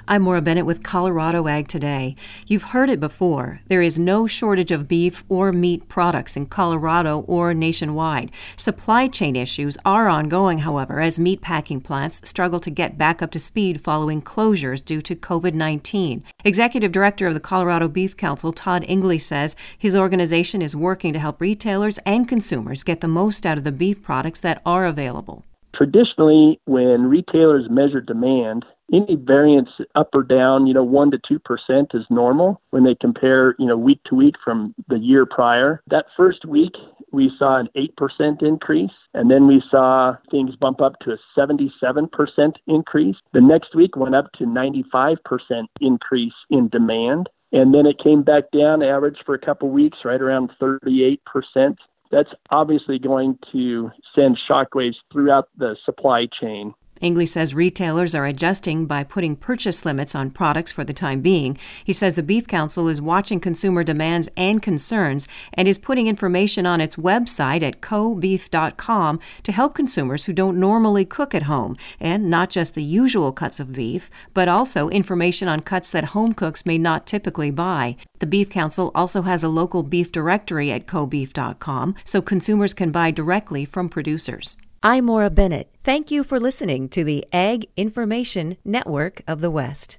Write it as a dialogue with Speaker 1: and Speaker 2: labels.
Speaker 1: I'm Maura Bennett with Colorado Ag Today. You've heard it before. There is no shortage of beef or meat products in Colorado or nationwide. Supply chain issues are ongoing, however, as meat packing plants struggle to get back up to speed following closures due to COVID-19. Executive Director of the Colorado Beef Council, Todd Ingley, says his organization is working to help retailers and consumers get the most out of the beef products that are available.
Speaker 2: Traditionally, when retailers measure demand, any variance up or down, 1% to 2% is normal when they compare, week to week from the year prior. That first week, we saw an 8% increase, and then we saw things bump up to a 77% increase. The next week went up to 95% increase in demand, and then it came back down, average for a couple weeks, right around 38%. That's obviously going to send shockwaves throughout the supply chain.
Speaker 1: Ingley says retailers are adjusting by putting purchase limits on products for the time being. He says the Beef Council is watching consumer demands and concerns and is putting information on its website at cobeef.com to help consumers who don't normally cook at home, and not just the usual cuts of beef, but also information on cuts that home cooks may not typically buy. The Beef Council also has a local beef directory at cobeef.com so consumers can buy directly from producers. I'm Maura Bennett. Thank you for listening to the Ag Information Network of the West.